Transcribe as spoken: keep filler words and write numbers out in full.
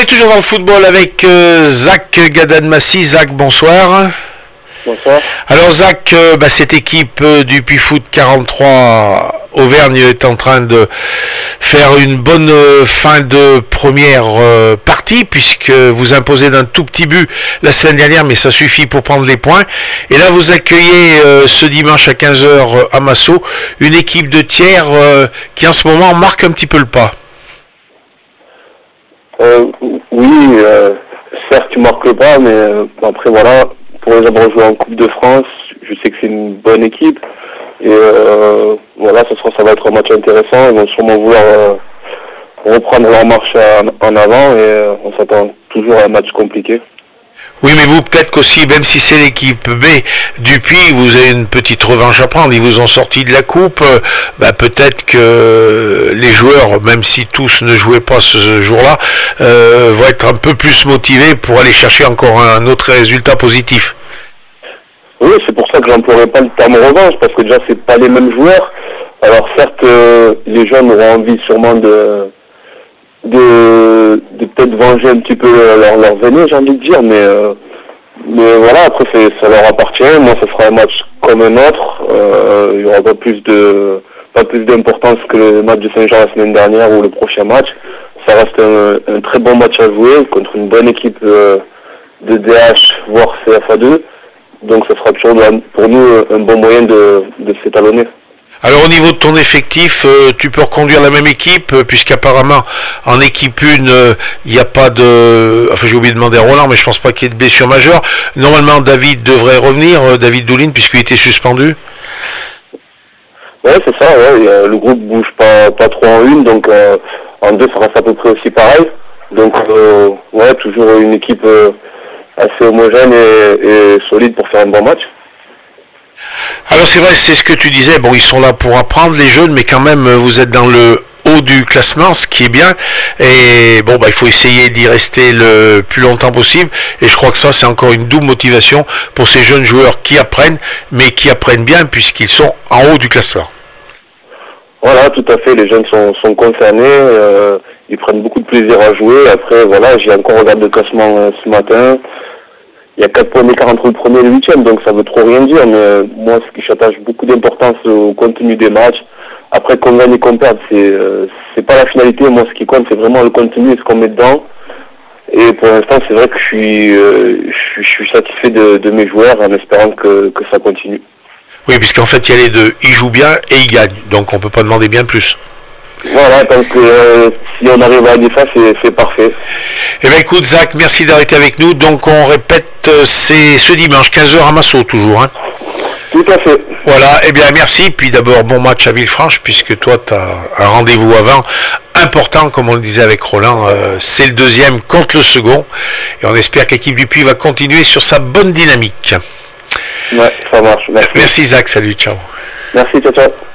Toujours dans le football avec euh, Zach Gadan-Massy. Zach, bonsoir. Bonsoir. Alors Zach, euh, bah, cette équipe euh, du Puy-Foot quarante-trois Auvergne est en train de faire une bonne euh, fin de première euh, partie, puisque vous imposez d'un tout petit but la semaine dernière, mais ça suffit pour prendre les points. Et là vous accueillez euh, ce dimanche à quinze heures euh, à Massot une équipe de tiers euh, qui en ce moment marque un petit peu le pas. Euh, oui, euh, certes tu marques le pas, mais euh, après voilà, pour les avoir joués en Coupe de France, je sais que c'est une bonne équipe. Et euh, voilà, ce sera, ça va être un match intéressant. Ils vont sûrement vouloir euh, reprendre leur marche à, en avant et euh, on s'attend toujours à un match compliqué. Oui, mais vous, peut-être qu'aussi, même si c'est l'équipe B du Puy, vous avez une petite revanche à prendre. Ils vous ont sorti de la coupe. Euh, bah, peut-être que les joueurs, même si tous ne jouaient pas ce jour-là, euh, vont être un peu plus motivés pour aller chercher encore un autre résultat positif. Oui, c'est pour ça que j'emploierai pas le terme revanche, parce que déjà, c'est pas les mêmes joueurs. Alors certes, euh, les jeunes auront envie sûrement de... de, de peut-être venger un petit peu leur, leur venue, j'ai envie de dire, mais, euh, mais voilà, après c'est, ça leur appartient. Moi, ce sera un match comme un autre. Euh, il n'y aura pas plus de pas plus d'importance que le match de Saint-Jean la semaine dernière ou le prochain match. Ça reste un, un très bon match à jouer contre une bonne équipe euh, de D H, voire C F A deux. Donc ce sera toujours pour nous un bon moyen de, de s'étalonner. Alors au niveau de ton effectif, euh, tu peux reconduire la même équipe, euh, puisqu'apparemment en équipe un, il euh, n'y a pas de... Enfin j'ai oublié de demander à Roland, mais je pense pas qu'il y ait de blessure majeure. Normalement David devrait revenir, euh, David Doulin, puisqu'il était suspendu. Ouais, c'est ça, ouais. Euh, le groupe bouge pas, pas trop en une, donc euh, en deux ça reste à peu près aussi pareil. Donc euh, ouais, toujours une équipe euh, assez homogène et, et solide pour faire un bon match. Alors c'est vrai, c'est ce que tu disais, bon ils sont là pour apprendre les jeunes, mais quand même vous êtes dans le haut du classement, ce qui est bien, et bon bah il faut essayer d'y rester le plus longtemps possible, et je crois que ça c'est encore une double motivation pour ces jeunes joueurs qui apprennent, mais qui apprennent bien puisqu'ils sont en haut du classement. Voilà, tout à fait, les jeunes sont, sont concernés, euh, ils prennent beaucoup de plaisir à jouer. Après voilà, j'ai encore regardé le classement euh, ce matin. Il y a quatre points d'écart entre le premier et le huitième, donc ça veut trop rien dire, mais euh, moi ce qui j'attache beaucoup d'importance au contenu des matchs. Après qu'on gagne et qu'on perde, c'est euh, c'est pas la finalité, moi ce qui compte c'est vraiment le contenu et ce qu'on met dedans. Et pour l'instant c'est vrai que je suis, euh, je suis, je suis satisfait de, de mes joueurs en espérant que, que ça continue. Oui, puisqu'en fait il y a les deux, ils jouent bien et ils gagnent, donc on peut pas demander bien plus. Voilà, donc euh, si on arrive à dire ça, c'est, c'est parfait. Eh bien écoute Zach, merci d'avoir été avec nous. Donc on répète, c'est ce dimanche, quinze heures à Massot toujours. Hein. Tout à fait. Voilà, eh bien merci. Puis d'abord bon match à Villefranche, puisque toi tu as un rendez-vous avant important, comme on le disait avec Roland. Euh, c'est le deuxième contre le second. Et on espère que l'équipe du Puy va continuer sur sa bonne dynamique. Ouais, ça marche. Merci, merci Zach, salut, ciao. Merci, ciao, ciao.